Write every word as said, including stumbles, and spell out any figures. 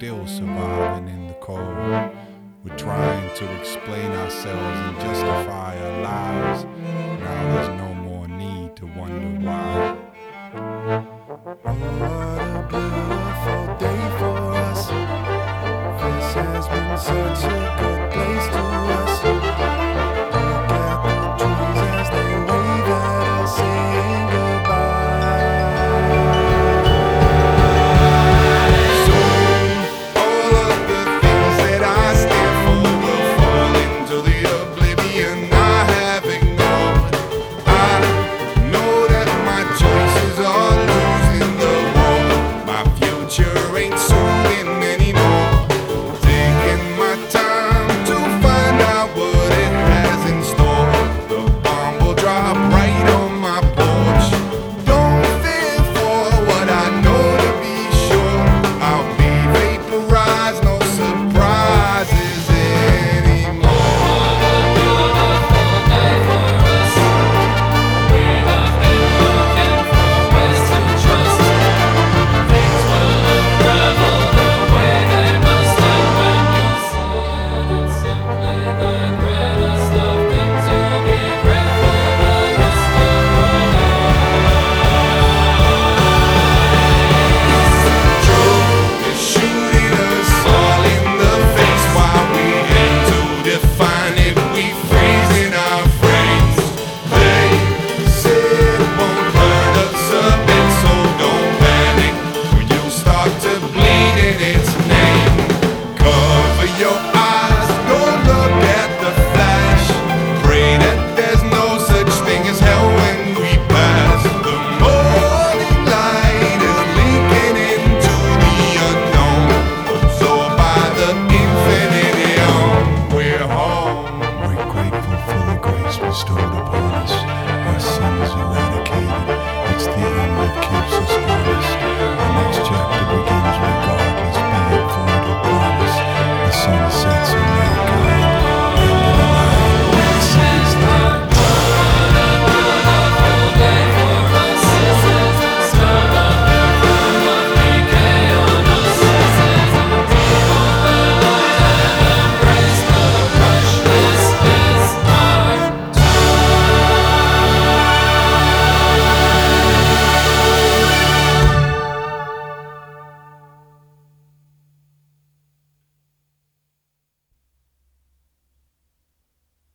still surviving in the cold. We're trying to explain ourselves and justify our lives. Now there's no more need to wonder why. What a beautiful day for us. This has been such a good place to us. Look at the trees as they wave at us, saying goodbye. So all of the things that I stand for will fall into the oblivion I have ignored. I know that my choices are losing the war. My future ain't soothing anymore. Taking my time to find out what it has in store. The bomb will drop right on my porch. Don't fear for what I know to be sure. I'll be vaporized, no surprises anymore. They're shooting us all in the face while we aim to define it. We freeze in our frames. They said it won't hurt us a bit, so don't panic, or you'll start to bleed in its name. Cover your eyes, don't look at the flash. Pray that there's no such thing as hell when we pass. The morning light is leaking into the unknown, absorbed by the infinite yawn. We're home. We're grateful for the grace bestowed upon